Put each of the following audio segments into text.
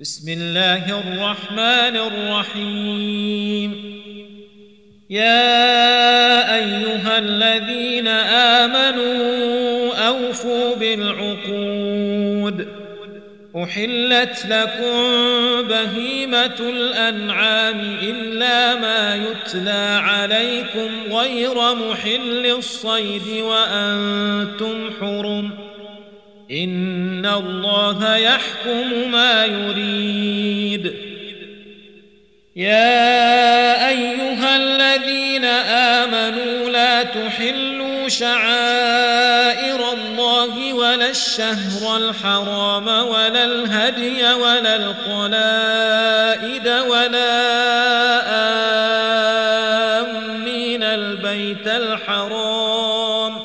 بسم الله الرحمن الرحيم. يا أيها الذين آمنوا أوفوا بالعقود. أحلت لكم بهيمة الأنعام إلا ما يتلى عليكم غير محل الصيد وأنتم حرم، إن الله يحكم ما يريد. يا أيها الذين آمنوا لا تحلوا شعائر الله ولا الشهر الحرام ولا الهدي ولا القلائد ولا آمين البيت الحرام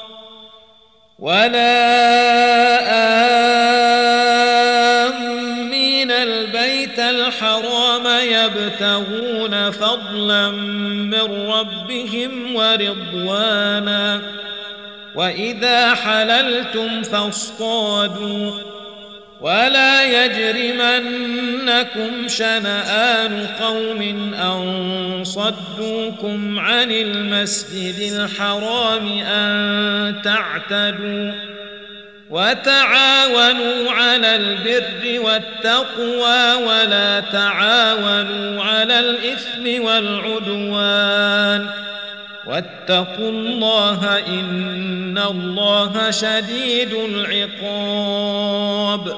يبتغون فضلا من ربهم ورضوانا. وإذا حللتم فاصطادوا، ولا يجرمنكم شنآن قوم أن صدوكم عن المسجد الحرام أن تعتدوا. وتعاونوا على البر والتقوى ولا تعاونوا على الإثم والعدوان، واتقوا الله إن الله شديد العقاب.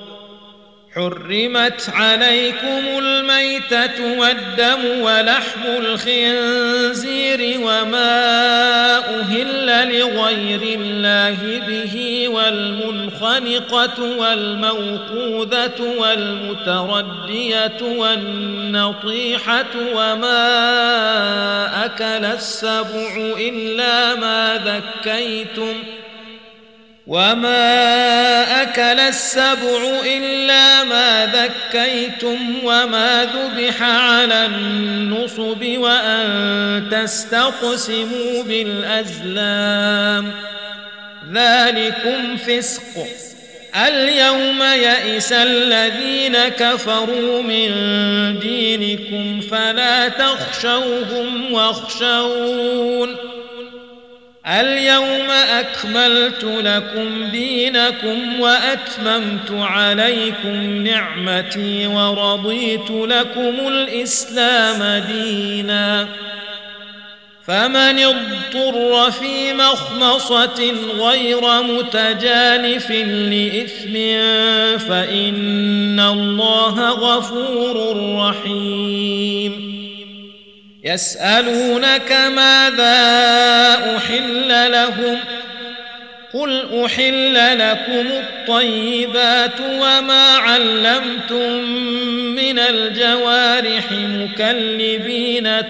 حرمت عليكم الميتة والدم ولحم الخنزير وما أهل لغير الله به، والمنخنقة والموقوذة والمتردية والنطيحة وما أكل السبع إلا ما ذكيتم وما ذبح على النصب وأن تستقسموا بالأزلام، ذلكم فسق. اليوم يئس الذين كفروا من دينكم فلا تخشوهم واخشون. اليوم أكملت لكم دينكم وأتممت عليكم نعمتي ورضيت لكم الإسلام دينا. فمن اضطر في مخمصة غير متجانف لإثم فإن الله غفور رحيم. يسألونك ماذا أحل لهم، قل أحل لكم الطيبات وما علمتم من الجوارح مكلبين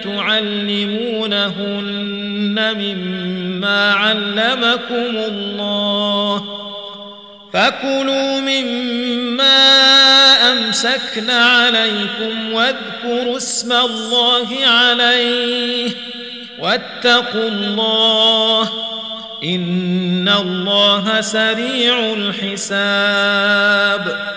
تعلمونهن مما علمكم الله، فكلوا مما أمسكن عليكم واذكروا اسم الله عليه واتقوا الله إن الله سريع الحساب.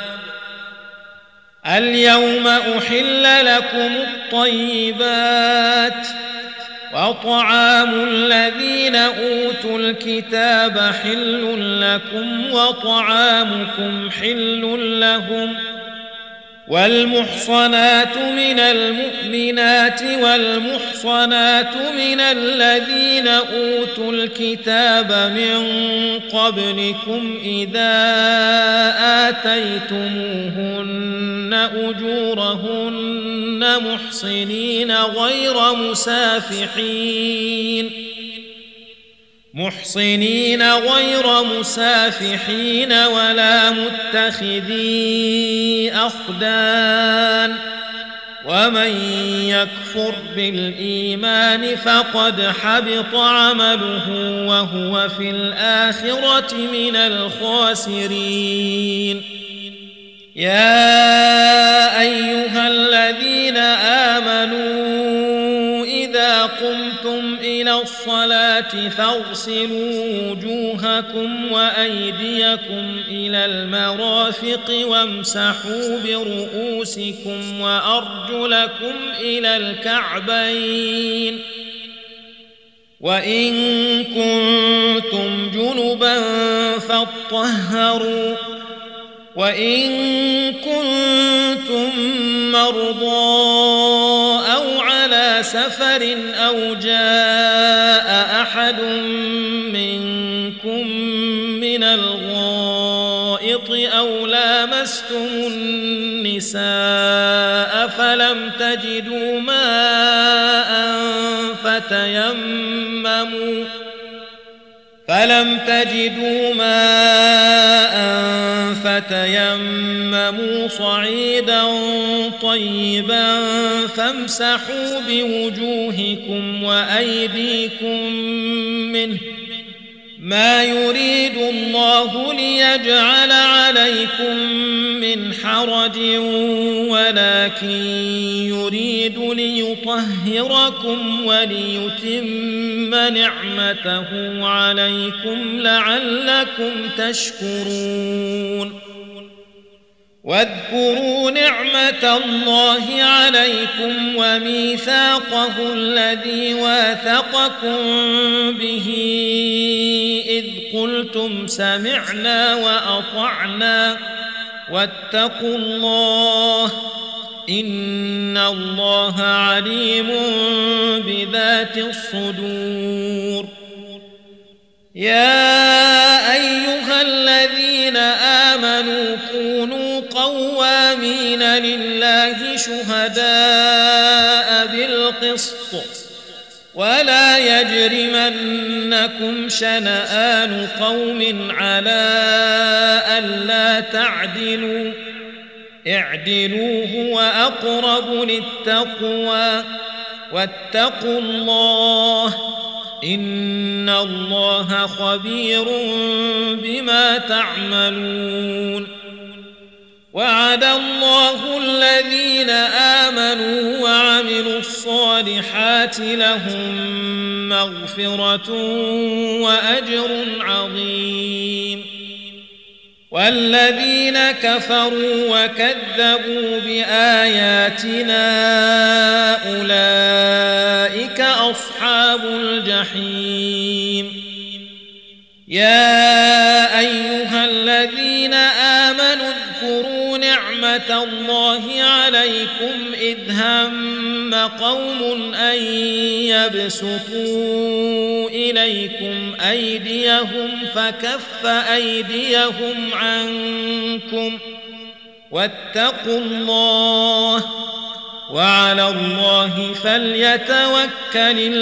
اليوم أحل لكم الطيبات، وطعام الذين أوتوا الكتاب حل لكم وطعامكم حل لهم. والمحصنات من المؤمنات والمحصنات من الذين أوتوا الكتاب من قبلكم إذا آتيتموهن أجورهن محصنين غير مسافحين ولا متخذي أخدان. ومن يكفر بالإيمان فقد حبط عمله وهو في الآخرة من الخاسرين. يا أيها الذين آمنوا إذا قمتم إلى الصلاة الصلاة فاغسلوا وجوهكم وأيديكم إلى المرافق وامسحوا برؤوسكم وأرجلكم إلى الكعبين وإن كنتم جنبا فاطهروا وإن كنتم مرضى أو على سفر أو جاء أحد منكم من الغائط أو لامستم النساء فلم تجدوا ماء فتيمموا صعيدا طيبا فامسحوا بوجوهكم وأيديكم منه ما يريد الله ليجعل عليكم من حرج ولكن يريد ليطهركم وليتم نعمته عليكم لعلكم تشكرون واذكروا نعمة الله عليكم وميثاقه الذي واثقكم به إذ قلتم سمعنا وأطعنا واتقوا الله إن الله عليم بذات الصدور يا أيها الذين آمنوا كونوا قوامين لله شهداء بالقسط ولا يجرمنكم شنآن قوم على ألا تعدلوا اعدلوا هو أقرب للتقوى واتقوا الله إن الله خبير بما تعملون وعد الله الذين آمنوا وعملوا الصالحات لهم مغفرة وأجر عظيم والذين كفروا وكذبوا بآياتنا أولئك أصحاب الجحيم يا أيها الذين آمنوا اذكروا نعمة الله عليكم إذ هم قوم أن يبسطوا إليكم أيديهم فكف أيديهم عنكم واتقوا الله وعلى الله فليتوكل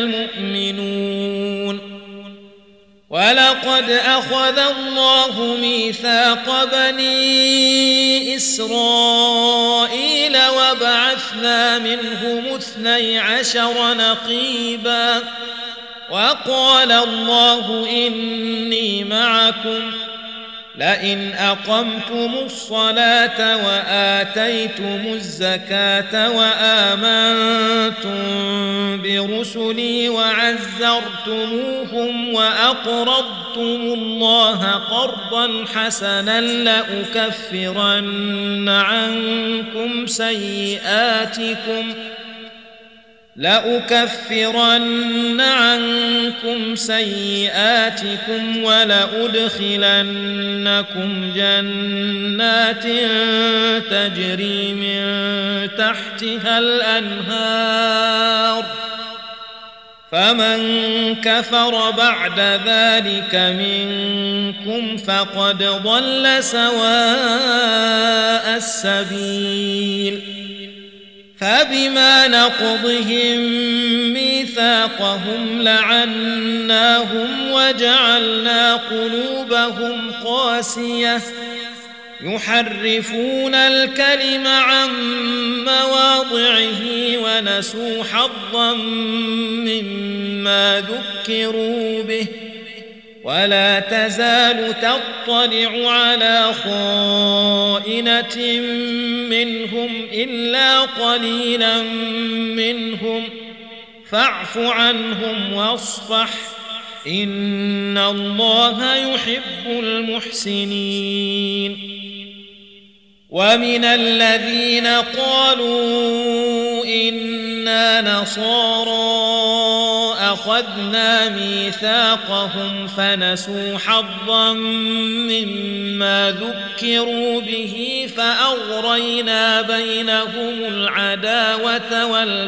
المؤمنون ولقد أخذ الله ميثاق بني إسرائيل وبعثنا منهم 12 نقيبا وقال الله إني معكم لئن أقمتم الصلاة وآتيتم الزكاة وآمنتم برسلي وعزرتموهم وأقرضتم الله قرضا حسنا لأكفرن عنكم سيئاتكم ولأدخلنكم جنات تجري من تحتها الأنهار فمن كفر بعد ذلك منكم فقد ضل سواء السبيل فبما نقضهم ميثاقهم لعناهم وجعلنا قلوبهم قاسية يحرفون الكلم عن مواضعه ونسوا حظا مما ذكروا به ولا تزال تطلع على خائنة منهم إلا قليلا منهم فاعف عنهم واصفح إن الله يحب المحسنين. ومن الذين قالوا إنا نصارى أخذنا ميثاقهم فنسوا حظا مما ذكروا به فأغرينا بينهم العداوة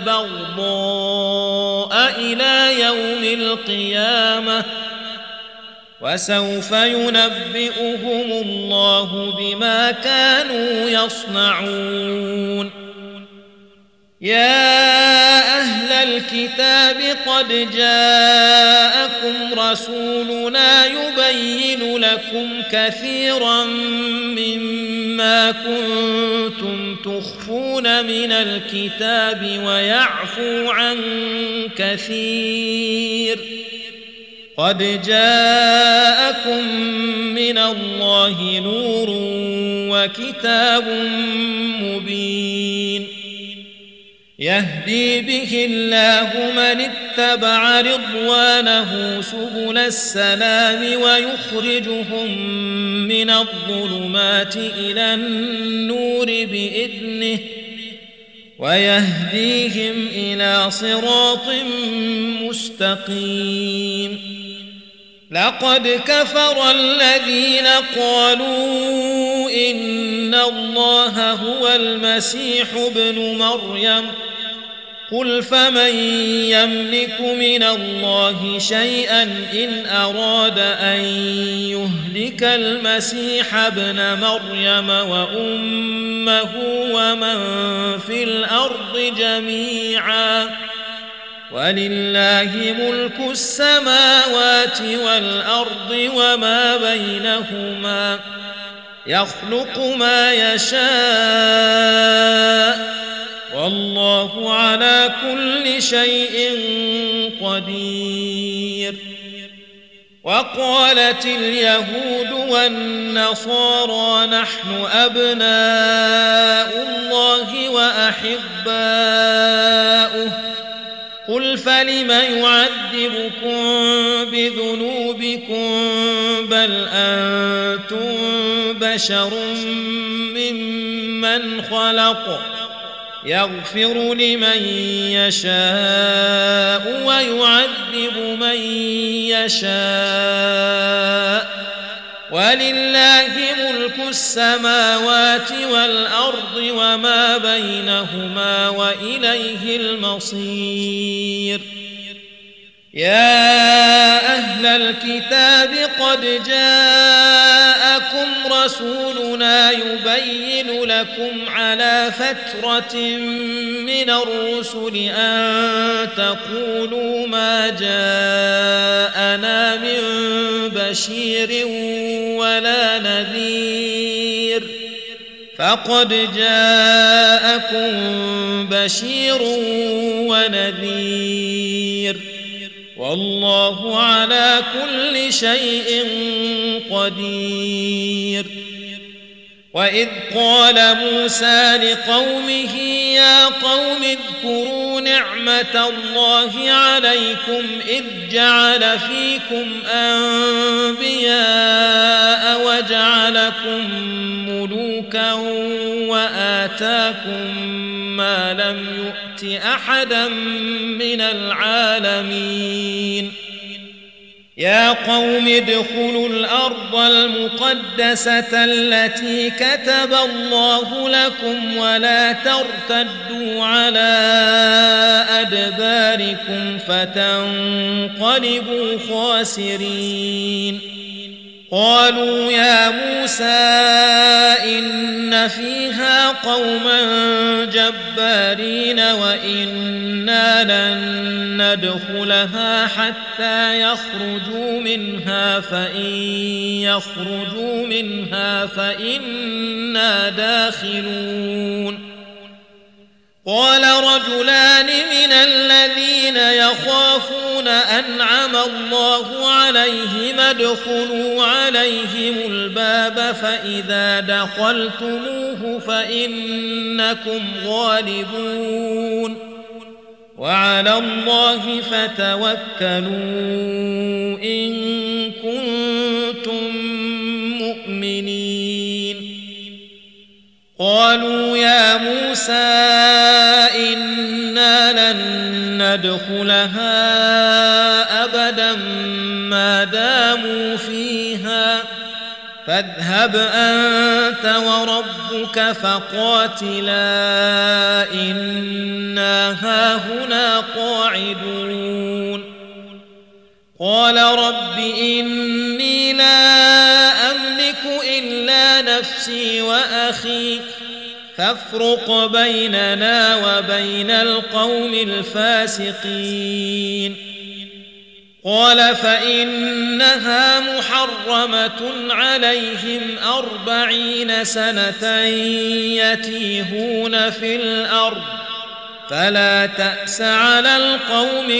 والبغضاء إلى يوم القيامة وسوف ينبئهم الله بما كانوا يصنعون. يا أهل الكتاب قد جاءكم رسولنا يبين لكم كثيرا مما كنتم تخفون من الكتاب ويعفو عن كثير. قد جاءكم من الله نور وكتاب مبين يهدي به الله من اتبع رضوانه سبل السلام ويخرجهم من الظلمات إلى النور بإذنه ويهديهم إلى صراط مستقيم. لقد كفر الذين قالوا إن الله هو المسيح ابن مريم قل فمن يملك من الله شيئا إن أراد أن يهلك المسيح ابن مريم وأمه ومن في الأرض جميعا ولله ملك السماوات والأرض وما بينهما يخلق ما يشاء والله على كل شيء قدير. وقالت اليهود والنصارى نحن أبناء الله وأحباؤه قل فلم يعذبكم بذنوبكم بل أنتم بشر ممن خلق يغفر لمن يشاء ويعذب من يشاء ولله ملك السماوات والأرض وما بينهما وإليه المصير. يا أهل الكتاب قد جاءكم رسولنا يبين لكم على فترة من الرسل أن تقولوا ما جاءنا من بشير ولا نذير فقد جاءكم بشير ونذير والله على كل شيء قدير. وإذ قال موسى لقومه يا قوم اذكروا نعمة الله عليكم إذ جعل فيكم أنبياء وجعلكم ملوكا وآتاكم ما لم يؤت أحدا من العالمين. يا قوم ادخلوا الأرض المقدسة التي كتب الله لكم ولا ترتدوا على أدباركم فتنقلبوا خاسرين. قالوا يا موسى إن فيها قوما جبارين وإنا لن ندخلها حتى يخرجوا منها فإن يخرجوا منها فإنا داخلون. قال رجلان من الذين يخافون أنعم الله عليهم ادخلوا عليهم الباب فإذا دخلتموه فإنكم غالبون وعلى الله فتوكلوا إن كنتم مؤمنين قالوا يا موسى إنا لن ندخلها أبدا ما داموا فيها فاذهب أنت وربك فقاتلا إنا هاهنا قاعدون قال رب إني لا أملك إلا نفسي وأخي فافرق بيننا وبين القوم الفاسقين قال فإنها محرمة عليهم 40 سنة يتيهون في الأرض فلا تأس على القوم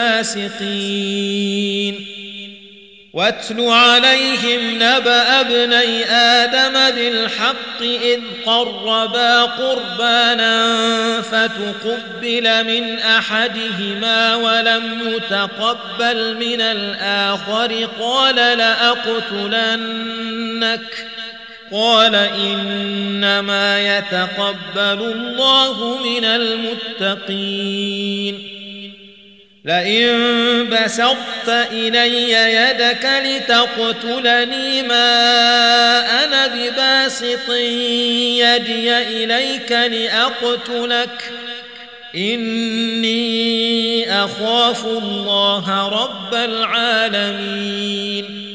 الفاسقين واتل عليهم نبأ ابني آدم بالحق إذ قربا قربانا فتقبل من أحدهما ولم يتقبل من الآخر قال لأقتلنك قال إنما يتقبل الله من المتقين لئن بسطت إلي يدك لتقتلني ما أنا بباسط يدي إليك لأقتلك إني أخاف الله رب العالمين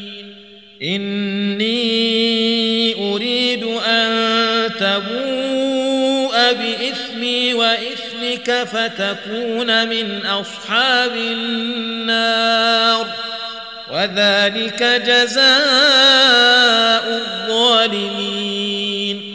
إني أريد أن تبوء بإثمي وإثمك فتكون من أصحاب النار وذلك جزاء الظالمين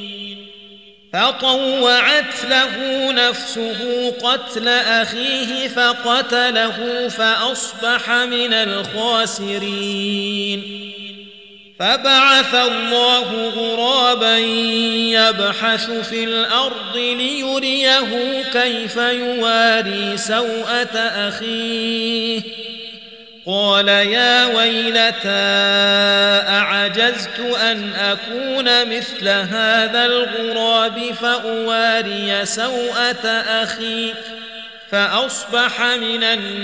فطوعت له نفسه قتل أخيه فقتله فأصبح من الخاسرين فبعث الله غرابا يبحث في الأرض ليريه كيف يواري سوءة أخيه قال يا ويلتى أعجزت أن أكون مثل هذا الغراب فأواري سوءة أخي فأصبح من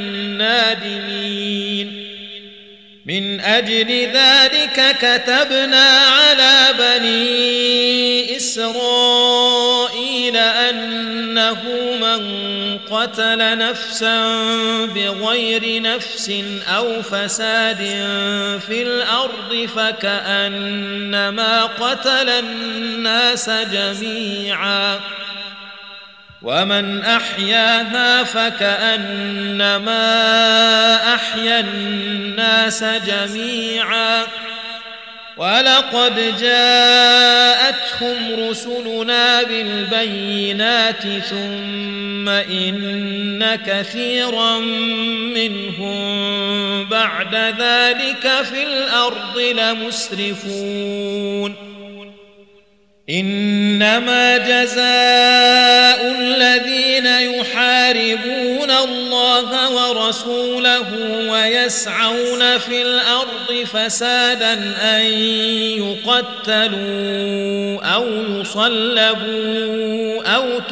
النادمين من أجل ذلك كتبنا على بني إسرائيل أنه من قتل نفسا بغير نفس أو فساد في الأرض فكأنما قتل الناس جميعا ومن أحياها فكأنما أحيا الناس جميعا ولقد جاءتهم رسلنا بالبينات ثم إن كثيرا منهم بعد ذلك في الأرض لمسرفون إنما جزاء الذين يحاربون الله ورسوله ويسعون في الأرض فسادا أن يقتلوا أو يصلبوا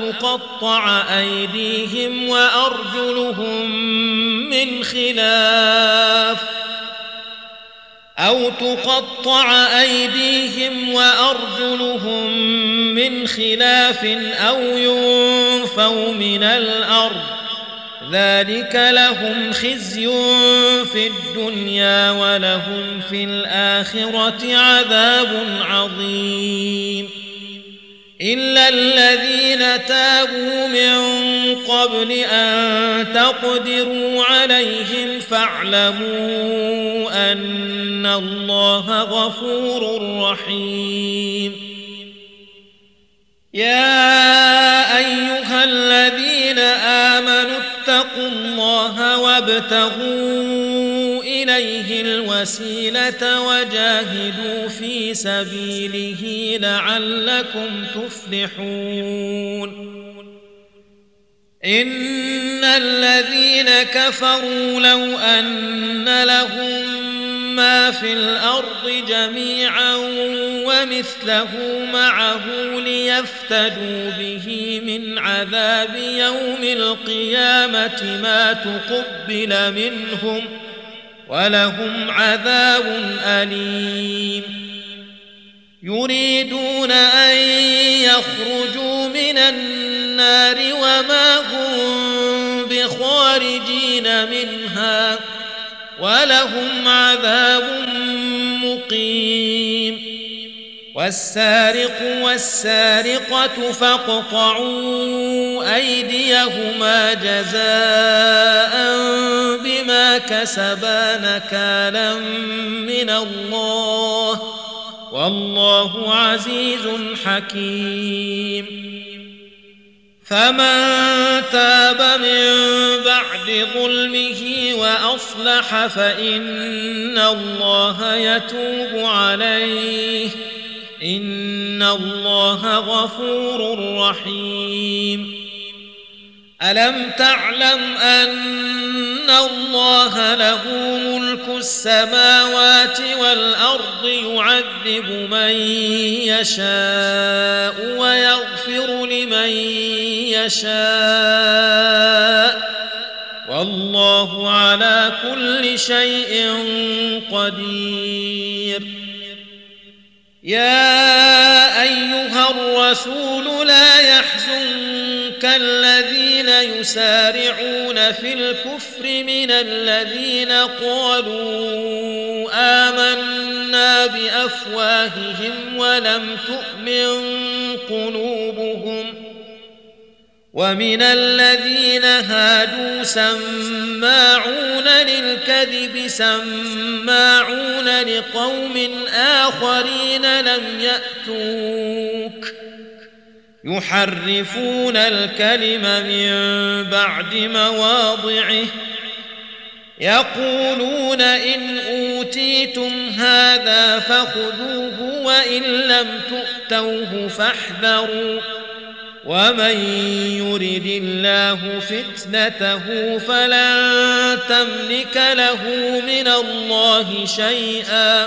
أو تقطع أيديهم وأرجلهم من خلاف أو ينفوا من الأرض ذلك لهم خزي في الدنيا ولهم في الآخرة عذاب عظيم إلا الذين تابوا من قبل أن تقدروا عليهم فاعلموا أن الله غفور رحيم يا أيها الذين آمنوا اتقوا الله وابتغوا إليه الوسيلة وجاهدوا في سبيله لعلكم تفلحون إن الذين كفروا لو أن لهم ما في الأرض جميعا ومثله معه ليفتدوا به من عذاب يوم القيامة ما تقبل منهم ولهم عذاب أليم يريدون أن يخرجوا من النار وما هم بخارجين منها ولهم عذاب مقيم والسارق والسارقة فاقطعوا أيديهما جزاء بما كسبا نكالا من الله والله عزيز حكيم فمن تاب من بعد ظلمه وأصلح فإن الله يتوب عليه إن الله غفور رحيم ألم تعلم أن الله له ملك السماوات والأرض يعذب من يشاء ويغفر لمن يشاء والله على كل شيء قدير يا أيها الرسول لا يحزنك الذين يسارعون في الكفر من الذين قالوا آمنا بأفواههم ولم تؤمن قلوبهم ومن الذين هادوا سماعون للكذب سماعون لقوم آخرين لم يأتوك يحرفون الكلم من بعد مواضعه يقولون إن أوتيتم هذا فخذوه وإن لم تؤتوه فاحذروا ومن يرد الله فتنته فلن تملك له من الله شيئا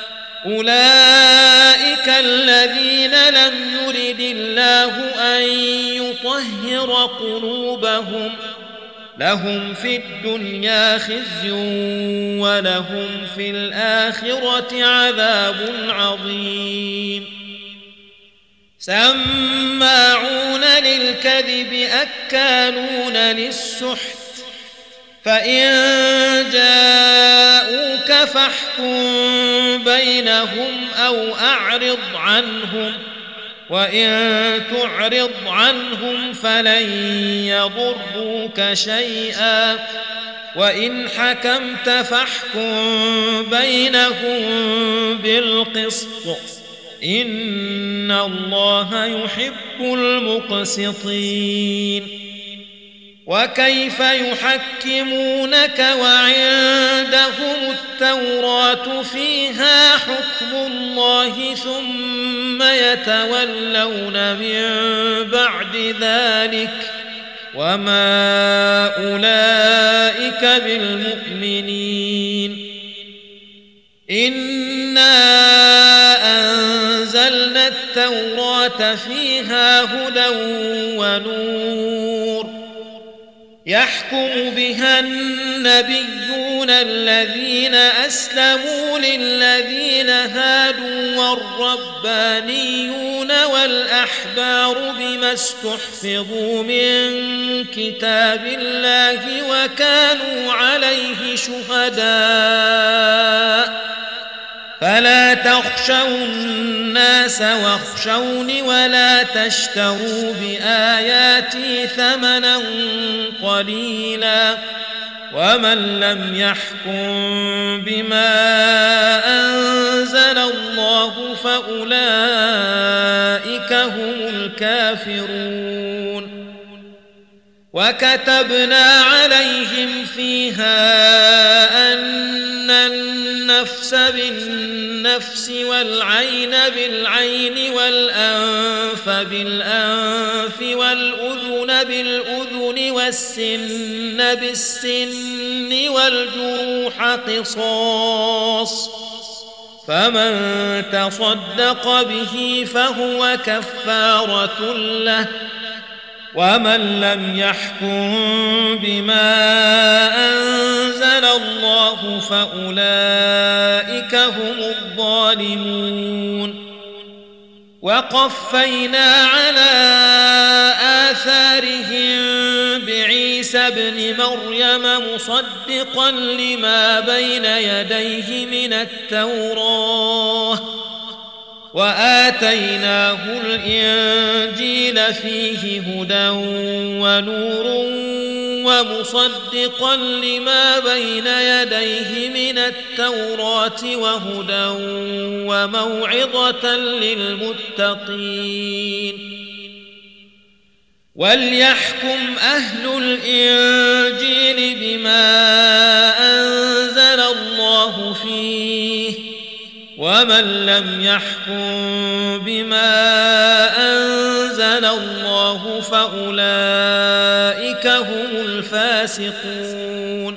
أولئك الذين لم يرد الله أن يطهر قلوبهم لهم في الدنيا خزي ولهم في الآخرة عذاب عظيم سماعون للكذب أكالون للسحت فإن جاءوك فاحكم بينهم أو أعرض عنهم وإن تعرض عنهم فلن يضروك شيئا وإن حكمت فاحكم بينهم بالقسط إن الله يحب المقسطين وكيف يحكمونك وعندهم التوراة فيها حكم الله ثم يتولون من بعد ذلك وما أولئك بالمؤمنين إنا أنزلنا التوراة فيها هدى ونور يحكم بها النبيون الذين أسلموا للذين هادوا والربانيون والأحبار بما استحفظوا من كتاب الله وكانوا عليه شهداء فلا تخشوا الناس واخشوني ولا تشتروا بآياتي ثمنا قليلا ومن لم يحكم بما أنزل الله فأولئك هم الكافرون وكتبنا عليهم فيها أن النفس بالنفس والعين بالعين والأنف بالأنف والأذن بالأذن والسن بالسن والجروح قصاص، فمن تصدق به فهو كفارة له، ومن لم يحكم بما أنزل الله فأولئك هم الظالمون. وقفينا على آثارهم بعيسى ابن مريم مصدقا لما بين يديه من التوراة، وآتيناه الإنجيل فيه هدى ونور ومصدقا لما بين يديه من التوراة وهدى وموعظة للمتقين. وليحكم أهل الإنجيل بما أنزل الله فيه، ومن لم يحكم بما أنزل الله فأولئك هم الفاسقون.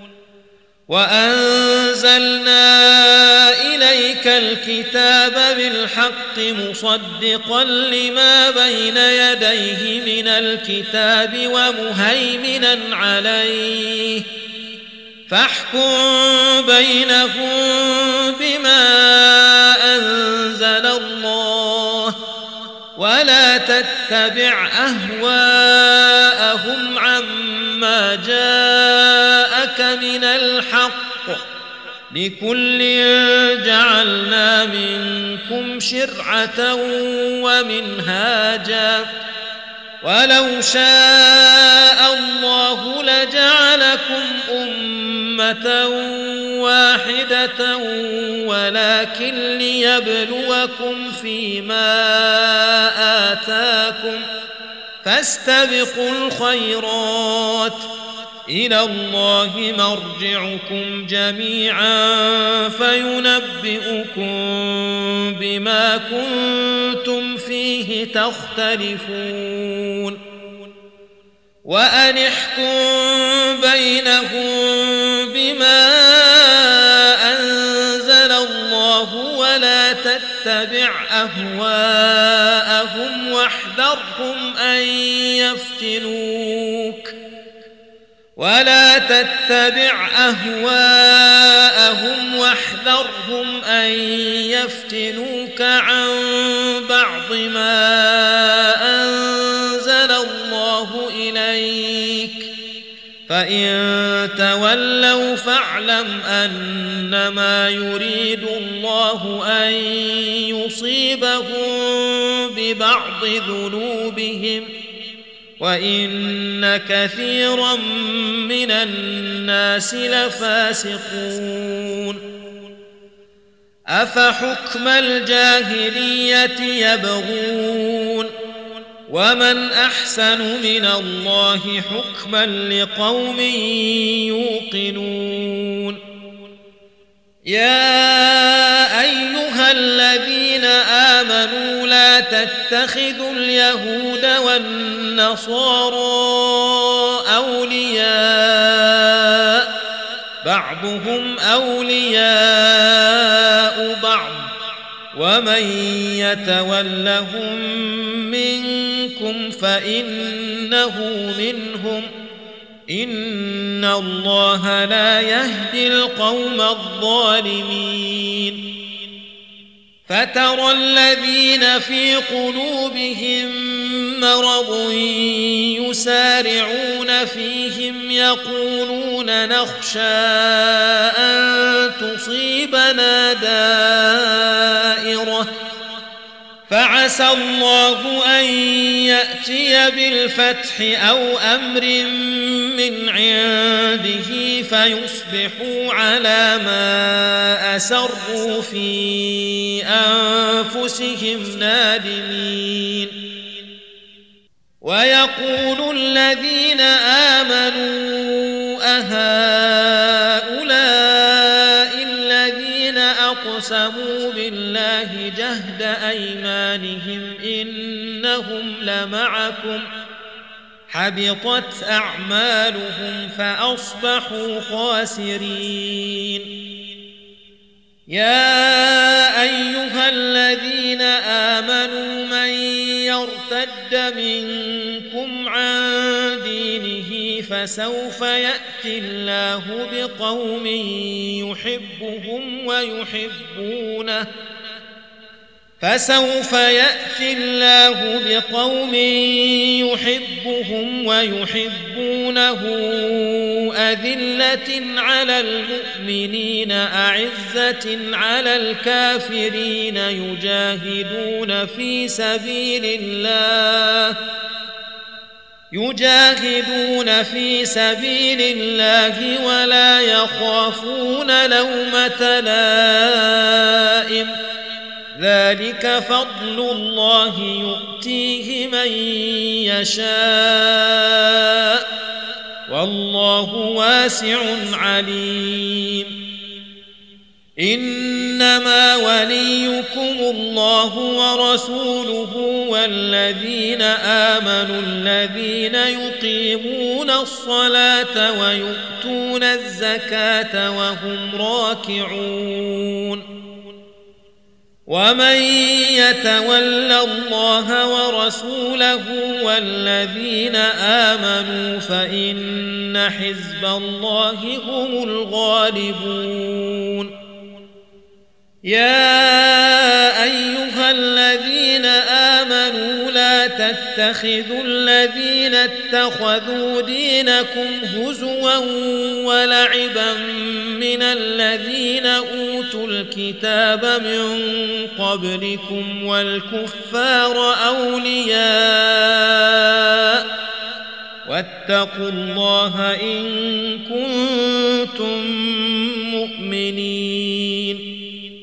وأنزلنا إليك الكتاب بالحق مصدقا لما بين يديه من الكتاب ومهيمنا عليه، فاحكم بينهم بما أنزل الله، ولا تتبع أهواءهم عما جاءك من الحق، لكل جعلنا منكم شرعة ومنهاجا، ولو شاء الله لجعلكم أمة واحدة ولكن ليبلوكم فيما آتاكم، فاستبقوا الخيرات، إلى الله مرجعكم جميعا فينبئكم بما كنتم فيه تختلفون. وأن احكم بينهم بما أنزل الله ولا تتبع أهواءهم واحذرهم أن يفتنوك عن بعض ما أنزل الله إليك، فإن تولوا فاعلم أنما يريد الله أن يصيبهم ببعض ذنوبهم، وإن كثيرا من الناس لفاسقون. أفحكم الجاهلية يبغون، ومن أحسن من الله حكما لقوم يوقنون. يا أيها الذين آمنوا لا تتخذوا اليهود والنصارى أولياء، بعضهم أولياء بعض، ومن يتولهم منكم فإنه منهم، إن الله لا يهدي القوم الظالمين. فترى الذين في قلوبهم مرض يسارعون فيهم يقولون نخشى أن تصيبنا دائرة، فعسى الله أن يأتي بالفتح أو أمر من عنده فيصبحوا على ما أسروا في أنفسهم نادمين. ويقول الذين آمنوا أهؤلاء الذين أقسموا بالله جهد أيمانهم إنهم لمعكم حبطت أعمالهم فأصبحوا خاسرين. يا أيها الذين آمنوا من يرتد منكم عن دينه فسوف يأتي الله بقوم يحبهم ويحبونه أذلة على المؤمنين أعزة على الكافرين يجاهدون في سبيل الله ولا يخافون لومة لائم ذلك فضل الله يؤتيه من يشاء والله واسع عليم. إنما وليكم الله ورسوله والذين آمنوا الذين يقيمون الصلاة ويؤتون الزكاة وهم راكعون. ومن يتول الله ورسوله والذين آمنوا فإن حزب الله هم الغالبون. يا أيها الذين آمنوا لا تتخذوا الذين اتخذوا دينكم هزوا ولعبا من الذين أوتوا الكتاب من قبلكم والكفار أولياء واتقوا الله إن كنتم مؤمنين.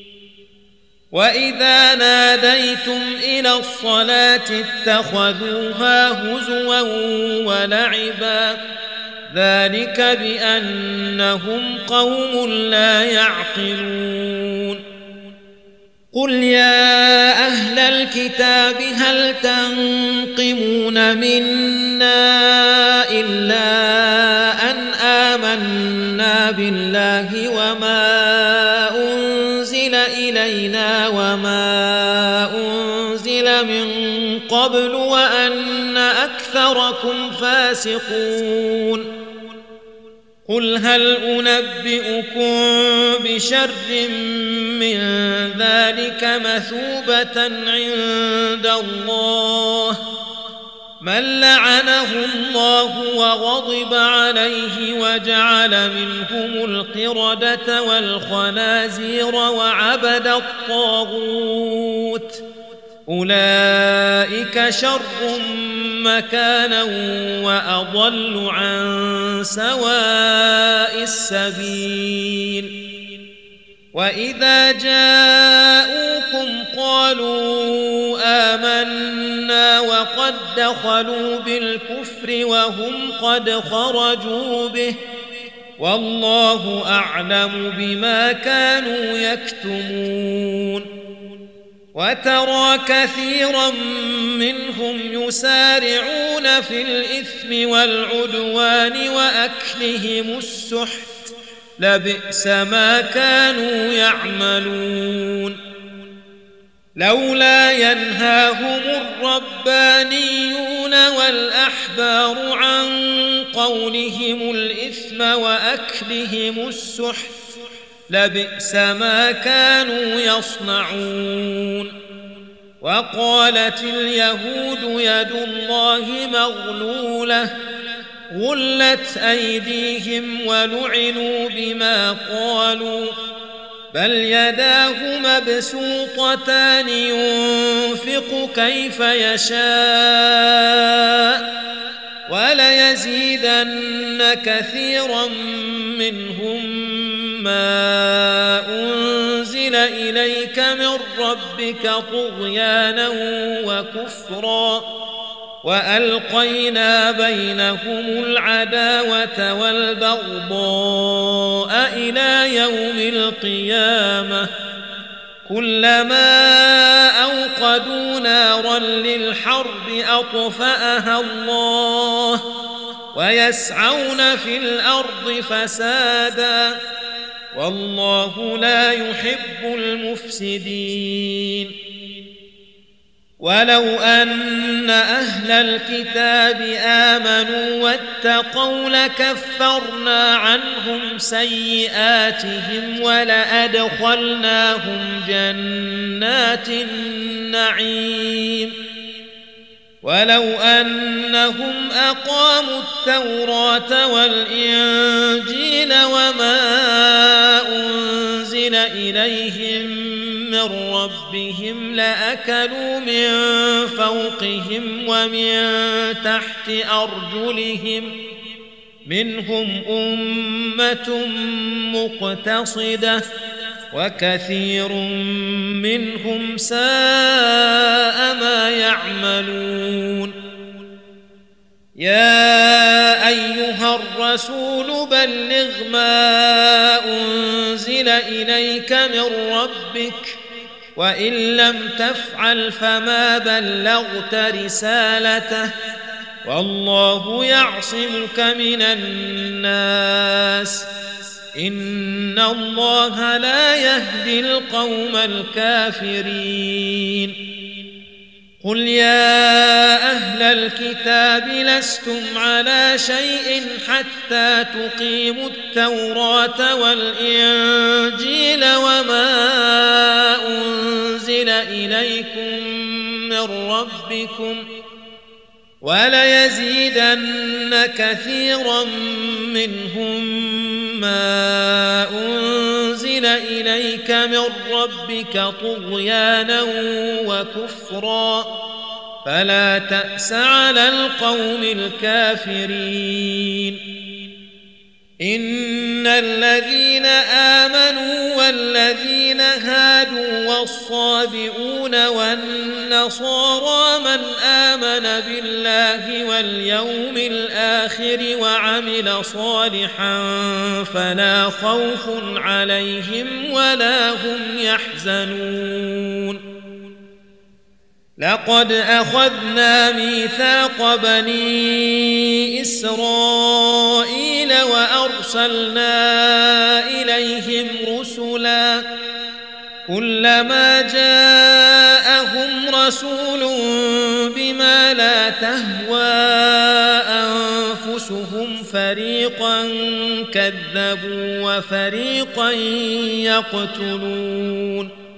وإذا ناديتم إلى الصلاة اتخذوها هزوا ولعبا ذلك بأنهم قوم لا يعقلون. قل يا أهل الكتاب هل تنقمون منا إلا أن آمنا بالله وما أنزل إلينا وما أنزل من قبل وأن أكثركم فاسقون. قل هل أنبئكم بشر من ذلك مثوبة عند الله من لعنه الله وغضب عليه وجعل منهم القردة والخنازير وعبد الطاغوت أولئك شر مكانا وأضل عن سواء السبيل. وإذا جاءوكم قالوا آمنا وقد دخلوا بالكفر وهم قد خرجوا به والله أعلم بما كانوا يكتمون. وترى كثيرا منهم يسارعون في الإثم والعدوان وأكلهم السحت لبئس ما كانوا يعملون. لولا ينهاهم الربانيون والأحبار عن قولهم الإثم وأكلهم السحت لبئس ما كانوا يصنعون. وقالت اليهود يد الله مغلولة غلت أيديهم ولعنوا بما قالوا بل يداه مبسوطتان ينفق كيف يشاء وليزيدن كثيرا منهم ما أنزل إليك من ربك طغيانا وكفرا وألقينا بينهم العداوة والبغضاء إلى يوم القيامة كلما أوقدوا نارا للحرب أطفأها الله ويسعون في الأرض فسادا والله لا يحب المفسدين ولو أن أهل الكتاب آمنوا واتقوا لكفرنا عنهم سيئاتهم ولأدخلناهم جنات النعيم ولو أنهم أقاموا التوراة والإنجيل وما أنزل إليهم من ربهم لأكلوا من فوقهم ومن تحت أرجلهم منهم أمة مقتصدة وكثير منهم ساء ما يعملون يا أيها الرسول بلغ ما أنزل إليك من ربك وإن لم تفعل فما بلغت رسالته والله يعصمك من الناس إن الله لا يهدي القوم الكافرين قل يا أهل الكتاب لستم على شيء حتى تقيموا التوراة والإنجيل وما أنزل إليكم من ربكم وليزيدن كثيرا منهم ما أنزل إليك من ربك طغيانا وكفرا فلا تأس على القوم الكافرين إن الذين آمنوا والذين هادوا والصابئون والنصارى من آمن بالله واليوم الآخر وعمل صالحا فلا خوف عليهم ولا هم يحزنون لقد أخذنا ميثاق بني إسرائيل وأرسلنا إليهم رسلا كلما جاءهم رسول بما لا تهوى أنفسهم فريقا كذبوا وفريقا يقتلون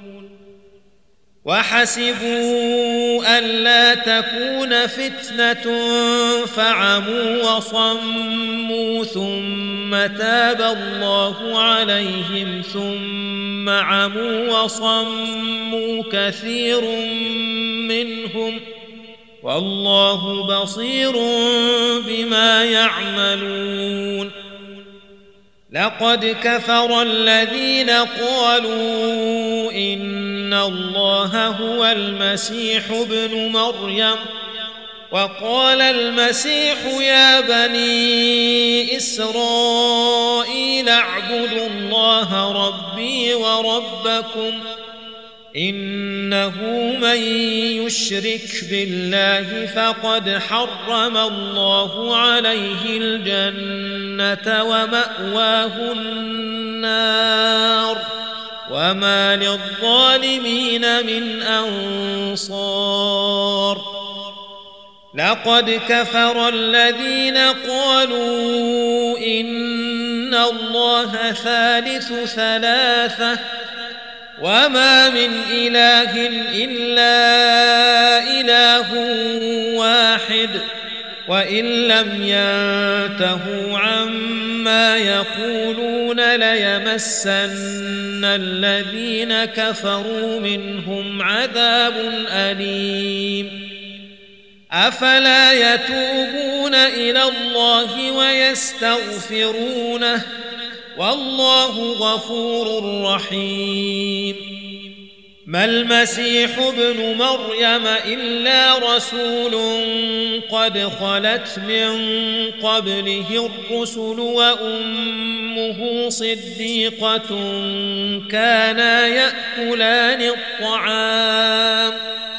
وحسبوا ألا تكون فتنة فعموا وصموا ثم تاب الله عليهم ثم عموا وصموا كثير منهم والله بصير بما يعملون لقد كفر الذين قالوا إن الله هو المسيح ابن مريم وقال المسيح يا بني إسرائيل اعبدوا الله ربي وربكم إنه من يشرك بالله فقد حرم الله عليه الجنة ومأواه النار وما للظالمين من أنصار لقد كفر الذين قالوا إن الله ثالث ثلاثة وما من إله إلا إله واحد وإن لم ينتهوا عما يقولون ليمسن الذين كفروا منهم عذاب أليم أفلا يتوبون إلى الله ويستغفرونه والله غفور رحيم ما المسيح ابن مريم إلا رسول قد خلت من قبله الرسل وأمه صديقة كانا يأكلان الطعام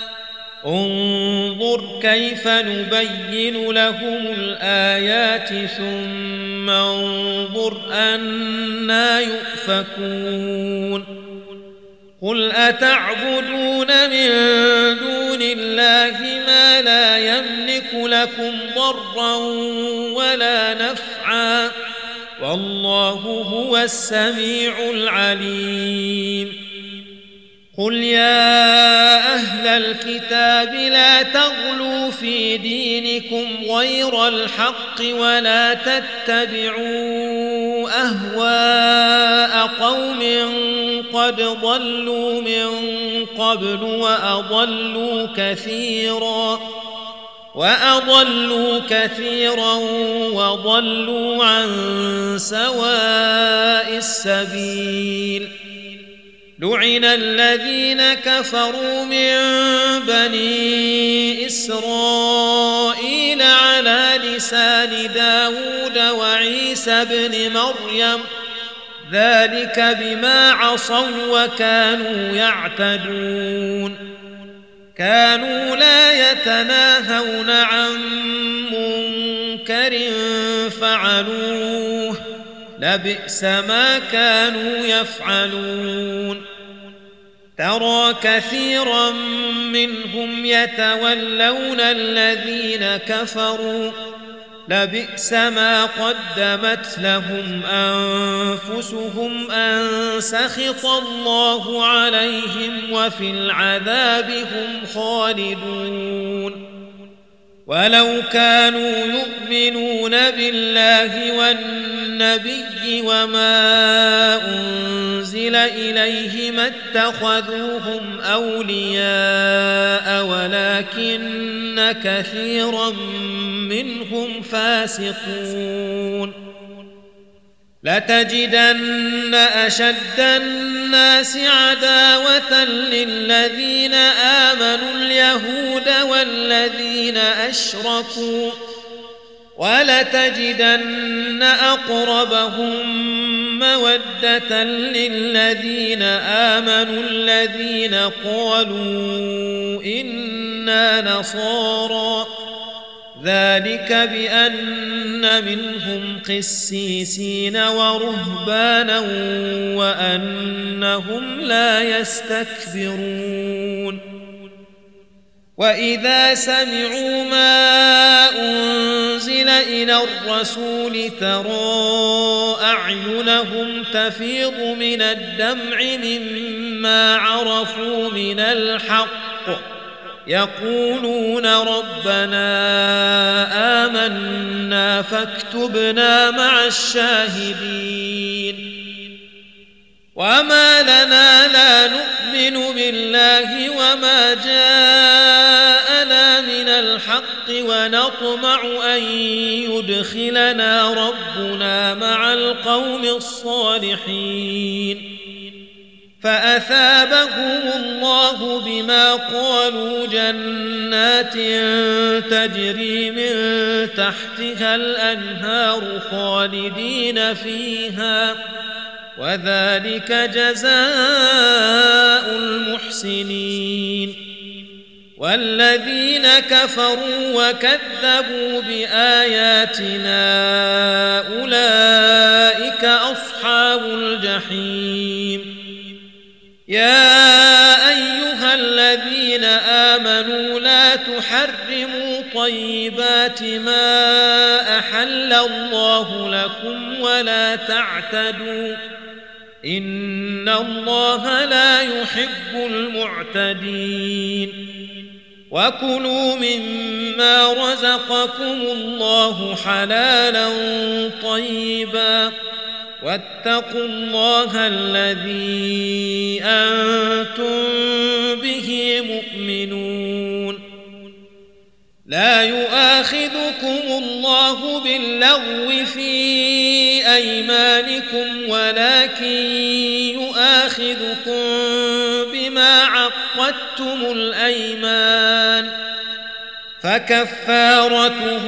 انظر كيف نبين لهم الآيات ثم انظر أنى يؤفكون قل أتعبدون من دون الله ما لا يملك لكم ضرا ولا نفعا والله هو السميع العليم قل يا أهل الكتاب لا تغلوا في دينكم غير الحق ولا تتبعوا أهواء قوم قد ضلوا من قبل وأضلوا كثيرا وضلوا عن سواء السبيل لعن الذين كفروا من بني إسرائيل على لسان داود وعيسى بن مريم ذلك بما عصوا وكانوا يعتدون كانوا لا يتناهون عن منكر فعلوه لبئس ما كانوا يفعلون ترى كثيرا منهم يتولون الذين كفروا لبئس ما قدمت لهم أنفسهم أن سخط الله عليهم وفي العذاب هم خالدون ولو كانوا يؤمنون بالله والنبي وما أنزل إليه ما اتخذوهم أولياء ولكن كثيرا منهم فاسقون لتجدن أشد الناس عداوة للذين آمنوا اليهود والذين أشركوا ولتجدن أقربهم مودة للذين آمنوا الذين قالوا إنا نصارى ذلك بأن منهم قسيسين ورهبانا وأنهم لا يستكبرون وإذا سمعوا ما أنزل إلى الرسول ترى أعينهم تفيض من الدمع مما عرفوا من الحق يقولون ربنا آمنا فاكتبنا مع الشاهدين وما لنا لا نؤمن بالله وما جاءنا من الحق ونطمع أن يدخلنا ربنا مع القوم الصالحين فأثابهم الله بما قالوا جنات تجري من تحتها الأنهار خالدين فيها وذلك جزاء المحسنين والذين كفروا وكذبوا بآياتنا أولئك أصحاب الجحيم يا أيها الذين آمنوا لا تحرموا طيبات ما أحل الله لكم ولا تعتدوا إن الله لا يحب المعتدين وكلوا مما رزقكم الله حلالا طيبا واتقوا الله الذي أنتم به مؤمنون لا يؤاخذكم الله باللغو في أيمانكم ولكن يؤاخذكم بما عقدتم الأيمان فكفارته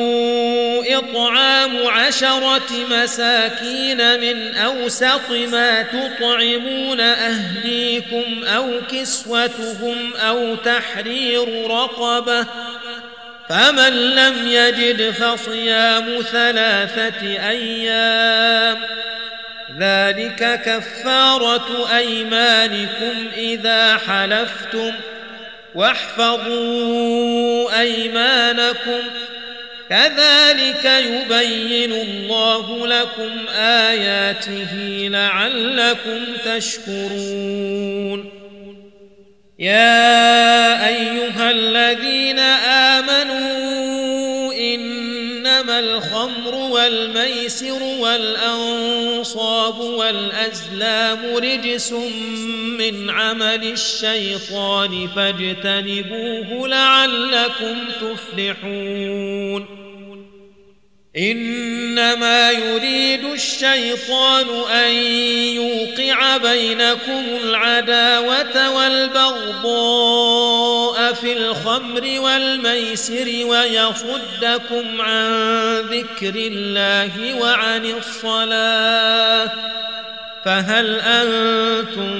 إطعام 10 مساكين من أوسط ما تطعمون أهليكم أو كسوتهم أو تحرير رقبة، فمن لم يجد فصيام 3 أيام، ذلك كفارة أيمانكم إذا حلفتم، واحفظوا أيمانكم، كذلك يبين الله لكم آياته لعلكم تشكرون. يا أيها الذين آمنوا إنما الخمر والميسر والأنصاب والأزلام رجس من عمل الشيطان فاجتنبوه لعلكم تفلحون. إنما يريد الشيطان أن يوقع بينكم العداوة والبغضاء في الخمر والميسر ويصدكم عن ذكر الله وعن الصلاة، فهل أنتم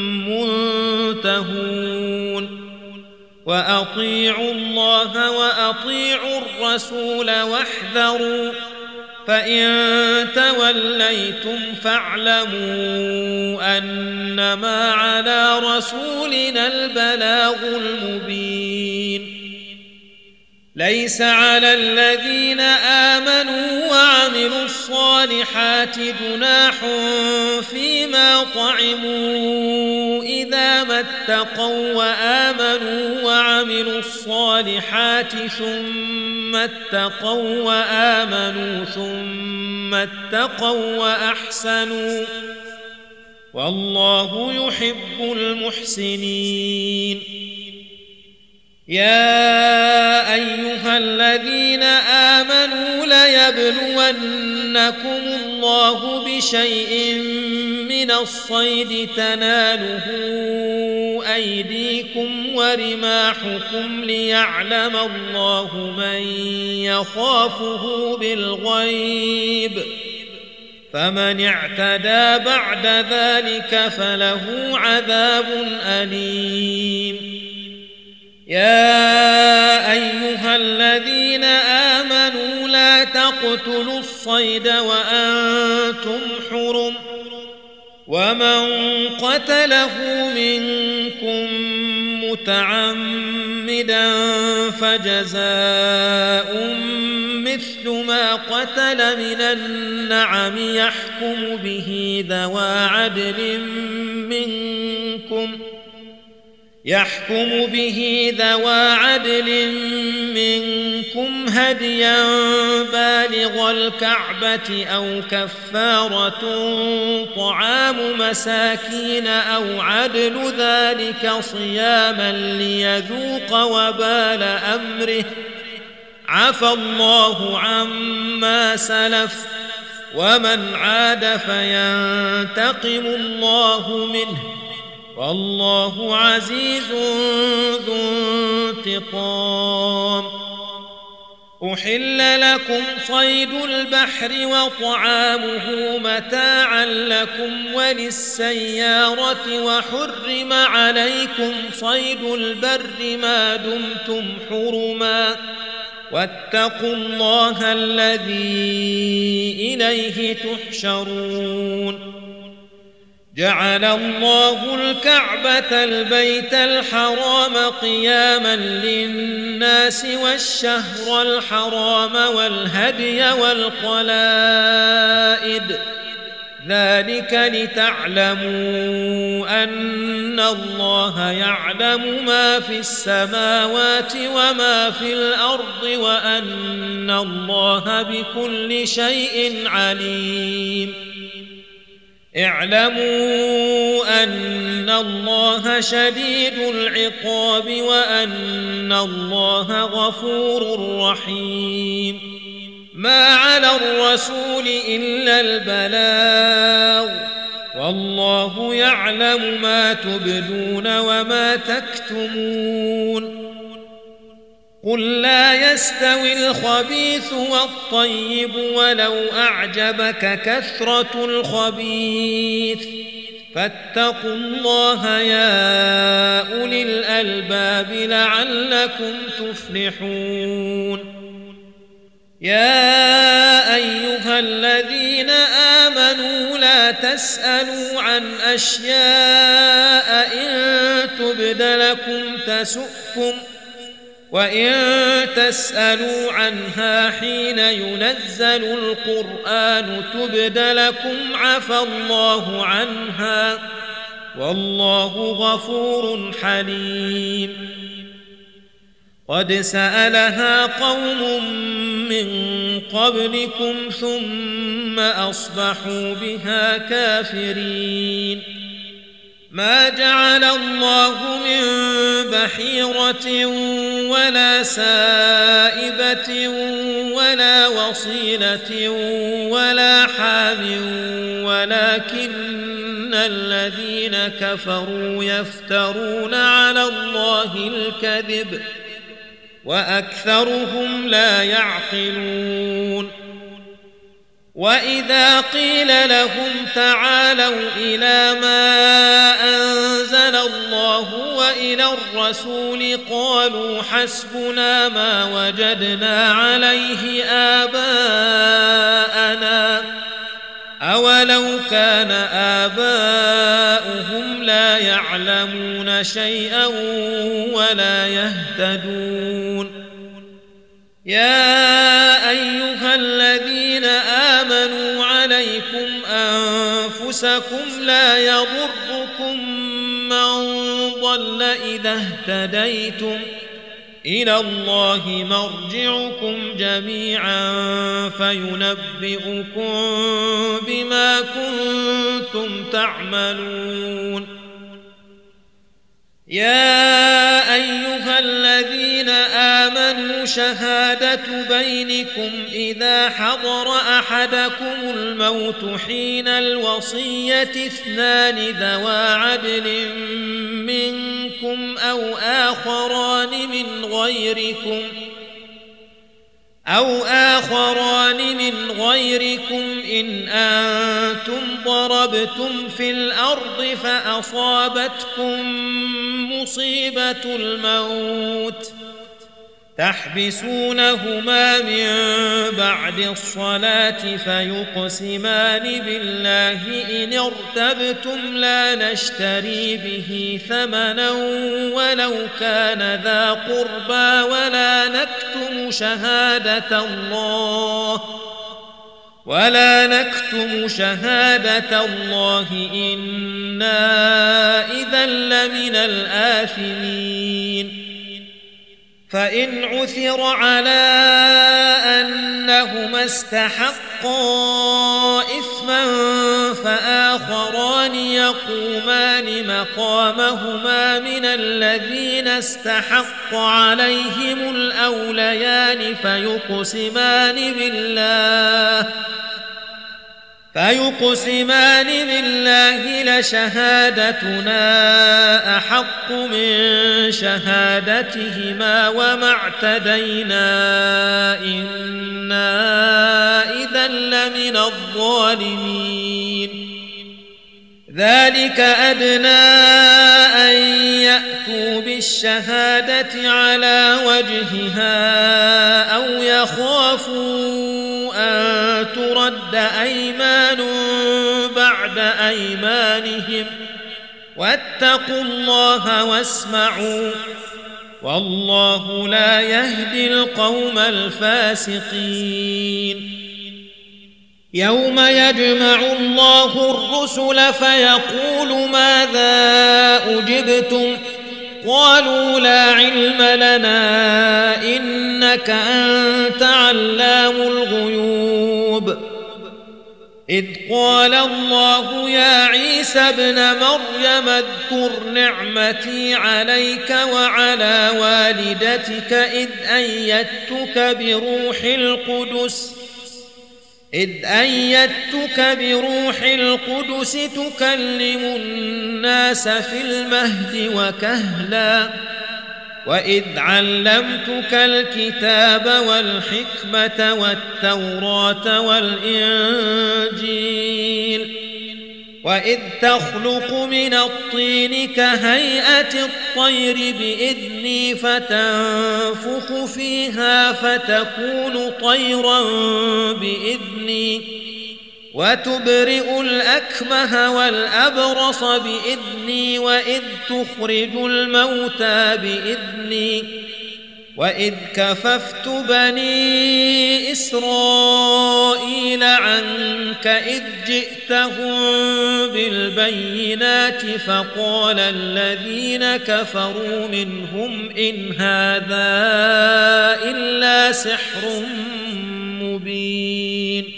منتهون؟ وأطيعوا الله وأطيعوا الرسول واحذروا، فإن توليتم فاعلموا أنما على رسولنا البلاغ المبين. ليس على الذين آمنوا وعملوا الصالحات جناح فيما طعموا إذا ما اتقوا وآمنوا وعملوا الصالحات ثم اتقوا وآمنوا ثم اتقوا وأحسنوا، والله يحب المحسنين. يا أيها الذين آمنوا ليبلونكم الله بشيء من الصيد تناله أيديكم ورماحكم ليعلم الله من يخافه بالغيب، فمن اعتدى بعد ذلك فله عذاب أليم. يا أيها الذين آمنوا لا تقتلوا الصيد وأنتم حرم، ومن قتله منكم متعمدا فجزاء مثل ما قتل من النعم يحكم به ذوى عدل منكم هديا بالغ الكعبة أو كفارة طعام مساكين أو عدل ذلك صياما ليذوق وبال أمره، عفى الله عما سلف، ومن عاد فينتقم الله منه، والله عزيز ذو انتقام. أحل لكم صيد البحر وطعامه متاعا لكم وللسيارة، وحرم عليكم صيد البر ما دمتم حرما، واتقوا الله الذي إليه تحشرون. جعل الله الكعبة البيت الحرام قياما للناس والشهر الحرام والهدي والقلائد، ذلك لتعلموا أن الله يعلم ما في السماوات وما في الأرض وأن الله بكل شيء عليم. اعلموا أن الله شديد العقاب وأن الله غفور رحيم. ما على الرسول إلا البلاغ، والله يعلم ما تبدون وما تكتمون قل لا يستوي الخبيث والطيب ولو أعجبك كثرة الخبيث فاتقوا الله يا أولي الألباب لعلكم تفلحون يا أيها الذين آمنوا لا تسألوا عن أشياء إن تبد لكم تسؤكم وإن تسألوا عنها حين ينزل القرآن تبد لكم عفى الله عنها والله غفور حليم قد سألها قوم من قبلكم ثم أصبحوا بها كافرين ما جعل الله من بحيرة ولا سائبة ولا وصيلة ولا حام ولكن الذين كفروا يفترون على الله الكذب وأكثرهم لا يعقلون وإذا قيل لهم تعالوا إلى ما أنزل الله وإلى الرسول قالوا حسبنا ما وجدنا عليه آباءنا أولو كان آباؤهم لا يعلمون شيئا ولا يهتدون يا أيها الذين آمنوا عليكم أنفسكم لا يضركم من ضل إذا اهتديتم إلى الله مرجعكم جميعا فينبئكم بما كنتم تعملون يا أيها الذين آمنوا شهادة بينكم إذا حضر أحدكم الموت حين الوصية اثنان ذوا عدل منكم أو آخران من غيركم إن أنتم ضربتم في الأرض فأصابتكم مصيبة الموت تحبسونهما من بعد الصلاة فيقسمان بالله إن ارتبتم لا نشتري به ثمنا ولو كان ذا قربى ولا نكتم شهادة الله إنا إذا لمن الآثمين فإن عثر على أنهما استحقا إثما فآخران يقومان مقامهما من الذين استحق عليهم الأوليان فيقسمان بالله لشهادتنا أحق من شهادتهما وما اعتدينا إنا إذا لمن الظالمين ذلك أدنى أن يأتوا بالشهادة على وجهها أو يخافوا أن ترد أيمان بعد أيمانهم واتقوا الله واسمعوا والله لا يهدي القوم الفاسقين يوم يجمع الله الرسل فيقول ماذا أجبتم قالوا لا علم لنا إنك أنت علام الغيوب إذ قال الله يا عيسى ابن مريم اذكر نعمتي عليك وعلى والدتك إذ أيدتك بروح القدس إذ أيدتك بروح القدس تكلم الناس في المهد وكهلا وإذ علمتك الكتاب والحكمة والتوراة والإنجيل وإذ تخلق من الطين كهيئة الطير بإذني فتنفخ فيها فتكون طيرا بإذني وتبرئ الأكمه والأبرص بإذني وإذ تخرج الموتى بإذني وإذ كففت بني إسرائيل عنك إذ جئتهم بالبينات فقال الذين كفروا منهم إن هذا إلا سحر مبين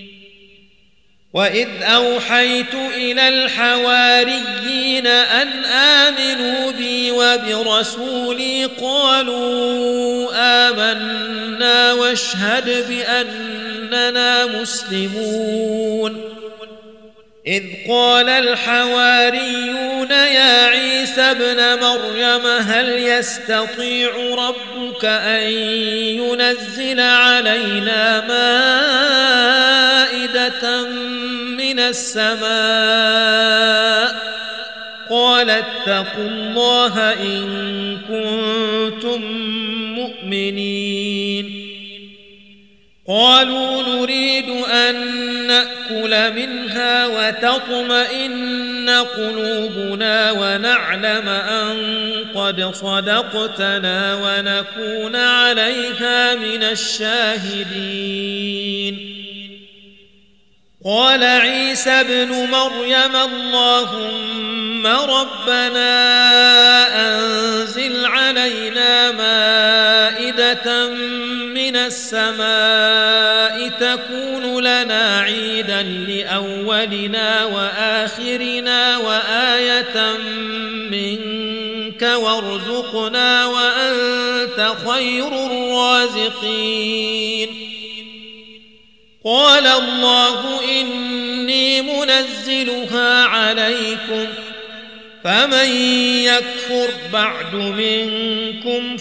وإذ أوحيت إلى الحواريين أن آمنوا بي وبرسولي قالوا آمنا واشهد بأننا مسلمون إذ قال الحواريون يا عيسى ابن مريم هل يستطيع ربك أن ينزل علينا مائدة من السماء قال اتقوا الله إن كنتم مؤمنين قالوا نريد أن نأكل منها وتطمئن قلوبنا ونعلم أن قد صدقتنا ونكون عليها من الشاهدين قال عيسى ابن مريم اللهم ربنا أنزل علينا مائدة من السماء تكون لنا عيدا لأولنا وآخرنا وآية منك وارزقنا وأنت خير الرازقين قال الله إني منزلها عليكم فمن يكفر بعد منكم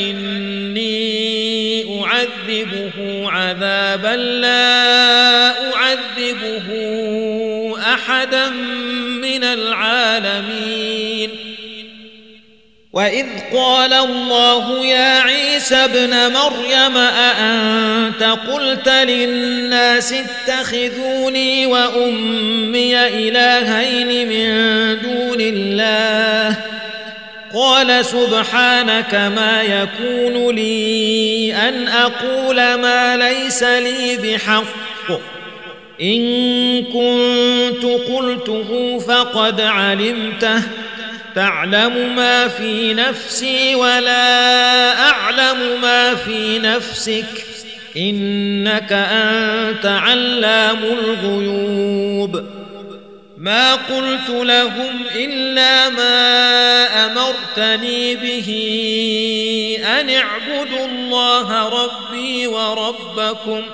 فإني أعذبه عذابا لا أعذبه أحدا من العالمين وإذ قال الله يا عيسى ابن مريم أأنت قلت للناس اتخذوني وأمي إلهين من دون الله قال سبحانك ما يكون لي أن أقول ما ليس لي بحق إن كنت قلته فقد علمته تعلم ما في نفسي ولا أعلم ما في نفسك إنك أنت علام الغيوب ما قلت لهم إلا ما أمرتني به أن اعبدوا الله ربي وربكم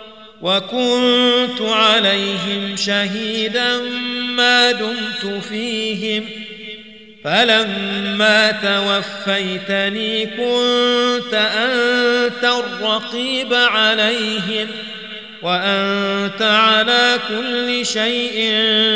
وكنت عليهم شهيدا ما دمت فيهم فلما توفيتني كنت أنت الرقيب عليهم وأنت على كل شيء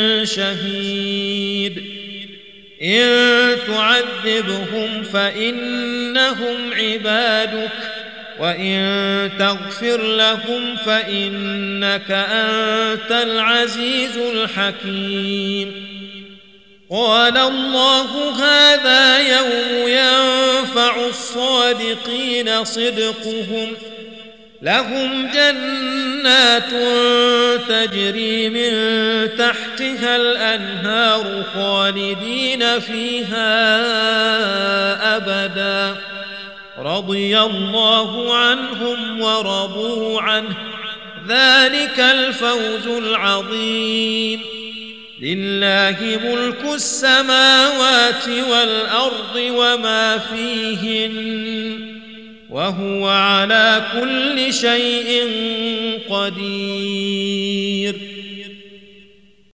شهيد إن تعذبهم فإنهم عبادك وإن تغفر لهم فإنك أنت العزيز الحكيم قال الله هذا يوم ينفع الصادقين صدقهم لهم جنات تجري من تحتها الأنهار خالدين فيها أبدا رضي الله عنهم ورضوا عنه ذلك الفوز العظيم لله ملك السماوات والأرض وما فيهن وهو على كل شيء قدير.